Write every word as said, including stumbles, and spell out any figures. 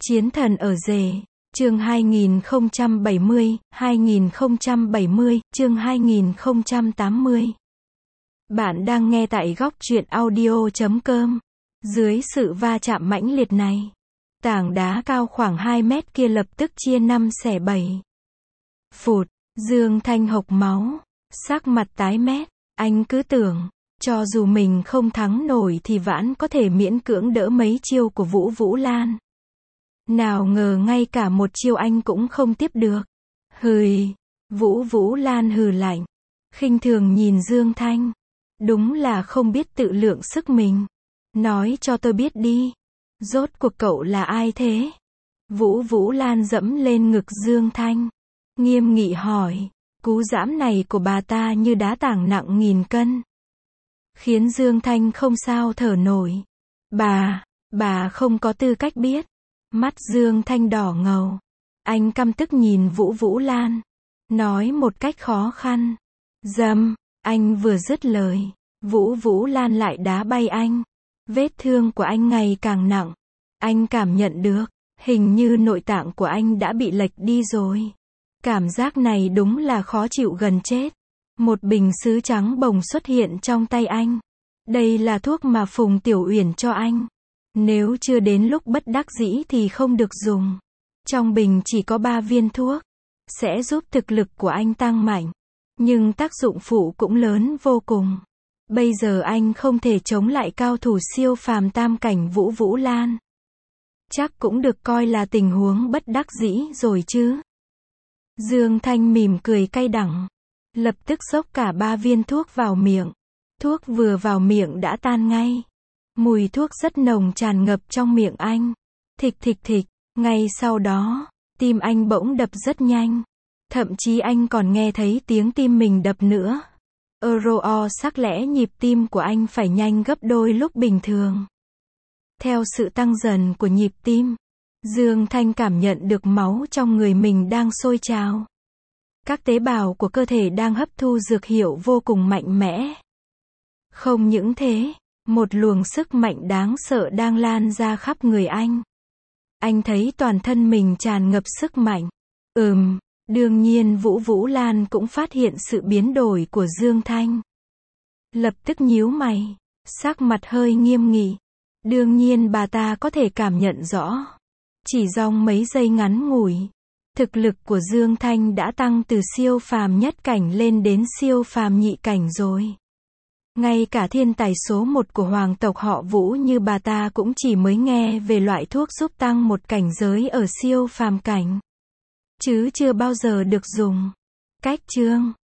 Chiến thần ở rể, chương hai nghìn không trăm bảy mươi, hai nghìn không trăm bảy mươi, chương hai nghìn không trăm tám mươi. Bạn đang nghe tại góc truyện audio chấm com. Dưới sự va chạm mãnh liệt này, tảng đá cao khoảng hai mét kia lập tức chia năm xẻ bảy. Phụt, Dương Thanh hộc máu, sắc mặt tái mét, anh cứ tưởng, cho dù mình không thắng nổi thì vẫn có thể miễn cưỡng đỡ mấy chiêu của Vũ Vũ Lan. Nào ngờ ngay cả một chiêu anh cũng không tiếp được. Hừi, Vũ Vũ Lan hừ lạnh, khinh thường nhìn Dương Thanh. Đúng là không biết tự lượng sức mình. Nói cho tôi biết đi, rốt cuộc cậu là ai thế? Vũ Vũ Lan dẫm lên ngực Dương Thanh, nghiêm nghị hỏi. Cú giẫm này của bà ta như đá tảng nặng nghìn cân, khiến Dương Thanh không sao thở nổi. Bà, bà không có tư cách biết. Mắt Dương Thanh đỏ ngầu. Anh căm tức nhìn Vũ Vũ Lan, nói một cách khó khăn. Dầm, anh vừa dứt lời, Vũ Vũ Lan lại đá bay anh. Vết thương của anh ngày càng nặng. Anh cảm nhận được, hình như nội tạng của anh đã bị lệch đi rồi. Cảm giác này đúng là khó chịu gần chết. Một bình sứ trắng bồng xuất hiện trong tay anh. Đây là thuốc mà Phùng Tiểu Uyển cho anh. Nếu chưa đến lúc bất đắc dĩ thì không được dùng. Trong bình chỉ có ba viên thuốc, sẽ giúp thực lực của anh tăng mạnh. Nhưng tác dụng phụ cũng lớn vô cùng. Bây giờ anh không thể chống lại cao thủ siêu phàm tam cảnh Vũ Vũ Lan. Chắc cũng được coi là tình huống bất đắc dĩ rồi chứ. Dương Thanh mỉm cười cay đắng, lập tức xốc cả ba viên thuốc vào miệng. Thuốc vừa vào miệng đã tan ngay. Mùi thuốc rất nồng tràn ngập trong miệng anh. Thịch thịch thịch, ngay sau đó, tim anh bỗng đập rất nhanh. Thậm chí anh còn nghe thấy tiếng tim mình đập nữa. Ơ sắc lẽ nhịp tim của anh phải nhanh gấp đôi lúc bình thường. Theo sự tăng dần của nhịp tim, Dương Thanh cảm nhận được máu trong người mình đang sôi trào. Các tế bào của cơ thể đang hấp thu dược hiệu vô cùng mạnh mẽ. Không những thế, một luồng sức mạnh đáng sợ đang lan ra khắp người anh. Anh thấy toàn thân mình tràn ngập sức mạnh. Ừm, đương nhiên Vũ Vũ Lan cũng phát hiện sự biến đổi của Dương Thanh. Lập tức nhíu mày, sắc mặt hơi nghiêm nghị. Đương nhiên bà ta có thể cảm nhận rõ. Chỉ trong mấy giây ngắn ngủi, thực lực của Dương Thanh đã tăng từ siêu phàm nhất cảnh lên đến siêu phàm nhị cảnh rồi. Ngay cả thiên tài số một của hoàng tộc họ Vũ như bà ta cũng chỉ mới nghe về loại thuốc giúp tăng một cảnh giới ở siêu phàm cảnh, chứ chưa bao giờ được dùng. Cách chương